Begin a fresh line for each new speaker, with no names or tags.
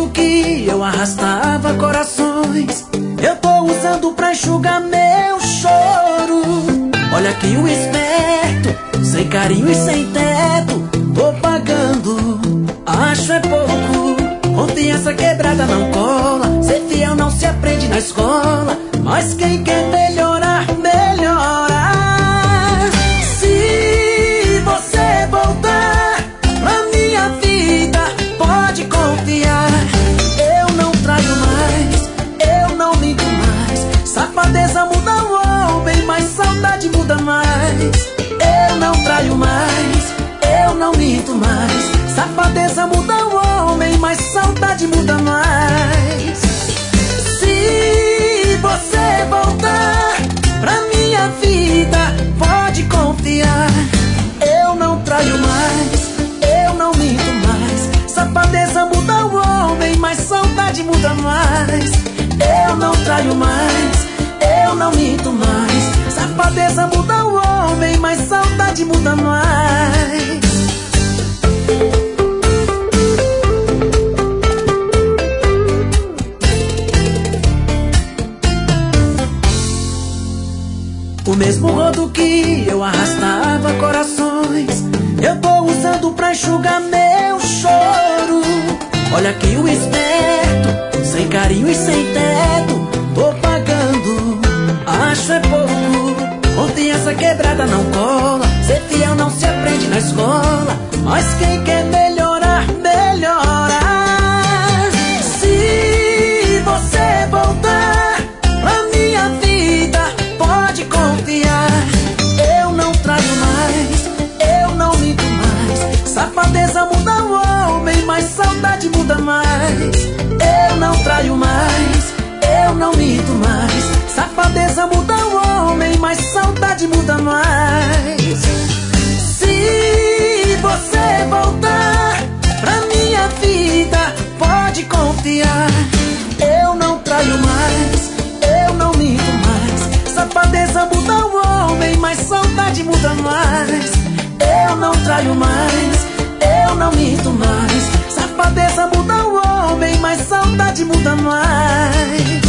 rodo que eu arrastava corações, eu tô usando pra enxugar meu choro. Olha aqui o esperto, sem carinho e sem teto, tô pagando, acho é pouco. Confiança quebrada não cola, ser fiel não se aprende na escola, mas quem quer melhorar, melhora. Se você voltar pra minha vida, pode confiar, eu não traio mais, eu não minto mais. Safadeza muda o homem, mas saudade muda mais. Eu não traio mais, eu não minto mais. Safadeza muda o homem, mas saudade muda mais. Se você voltar pra minha vida, pode confiar, eu não traio mais, eu não minto mais. Safadeza muda o homem, mas saudade muda mais. Eu não traio mais, eu não minto mais. Safadeza muda o homem, mas saudade muda mais. O mesmo rodo que eu arrastava corações, eu tô usando pra enxugar meu choro. Olha aqui o esperto, sem carinho e sem teto, tô pagando, acho é pouco. Confiança quebrada não cola, ser fiel não se aprende na escola, mas quem quer melhorar, melhora. Se você voltar pra minha vida, pode confiar, eu não traio mais, eu não minto mais. Safadeza muda o homem, mas saudade muda mais. Eu não traio mais, eu não minto mais. Safadeza muda o homem, mas saudade muda mais. Se você voltar pra minha vida, pode confiar, eu não traio mais, eu não minto mais. Safadeza muda o homem, mas saudade muda mais. Eu não traio mais, eu não minto mais. Safadeza muda o homem, mas saudade muda mais.